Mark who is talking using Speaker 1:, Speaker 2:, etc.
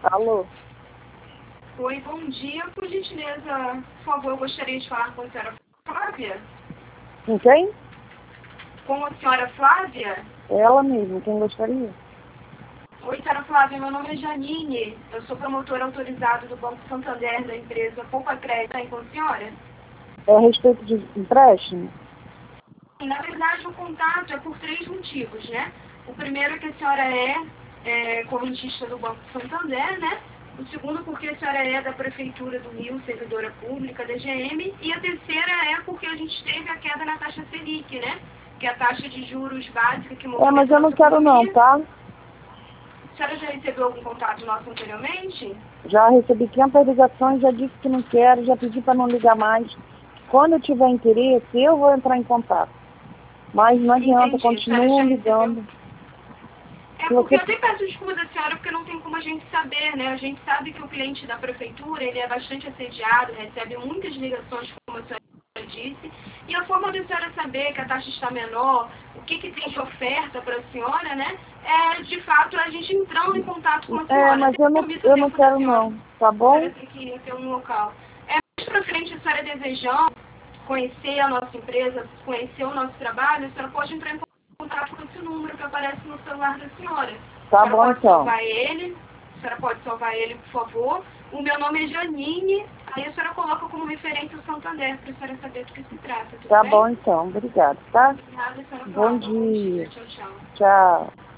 Speaker 1: Alô?
Speaker 2: Oi, bom dia. Por gentileza, por favor, eu gostaria de falar com a senhora Flávia.
Speaker 1: Com quem?
Speaker 2: Com a senhora Flávia?
Speaker 1: Ela mesma, quem gostaria?
Speaker 2: Oi, senhora Flávia, meu nome é Janine. Eu sou promotora autorizada do Banco Santander da empresa Poupa Crédito. Está aí com a senhora?
Speaker 1: É a respeito de empréstimo?
Speaker 2: Na verdade, o contato é por 3 motivos, né? O primeiro é que a senhora é correntista do Banco Santander, né? O segundo, porque a senhora é da Prefeitura do Rio, servidora pública, DGM. E a terceira é porque a gente teve a queda na taxa Selic, né? Que é a taxa de juros básica que movimenta
Speaker 1: Mas eu não quero não, tá?
Speaker 2: A senhora já recebeu algum contato nosso anteriormente?
Speaker 1: Já recebi 500 ligações, já disse que não quero, já pedi para não ligar mais. Quando eu tiver interesse, eu vou entrar em contato. Mas não adianta,
Speaker 2: Entendi. A senhora já
Speaker 1: continuo
Speaker 2: recebeu?
Speaker 1: ligando.
Speaker 2: É
Speaker 1: Se
Speaker 2: porque
Speaker 1: você...
Speaker 2: eu até peço desculpa da senhora, porque não tem como a gente saber, né? A gente sabe que o cliente da prefeitura, ele é bastante assediado, recebe muitas ligações, como a senhora disse, e a forma da senhora saber que a taxa está menor, o que tem de oferta para a senhora, né? É, de fato, a gente entrando em contato com a senhora.
Speaker 1: mas eu não quero não, tá bom?
Speaker 2: A senhora tem que ter um local. Mais para frente, a senhora desejando conhecer a nossa empresa, conhecer o nosso trabalho, a senhora pode entrar em contato com esse número que aparece no celular da senhora.
Speaker 1: Tá
Speaker 2: A senhora
Speaker 1: bom,
Speaker 2: pode
Speaker 1: então.
Speaker 2: salvar ele, a senhora pode salvar ele, por favor. O meu nome é Janine, aí a senhora coloca como referência o Santander, para a senhora saber do que se trata, tudo
Speaker 1: Tá
Speaker 2: bem?
Speaker 1: bom, então. Obrigado, tá?
Speaker 2: Obrigada, senhora
Speaker 1: Bom
Speaker 2: Flávia. Bom dia.
Speaker 1: dia.
Speaker 2: Tchau, tchau.
Speaker 1: Tchau.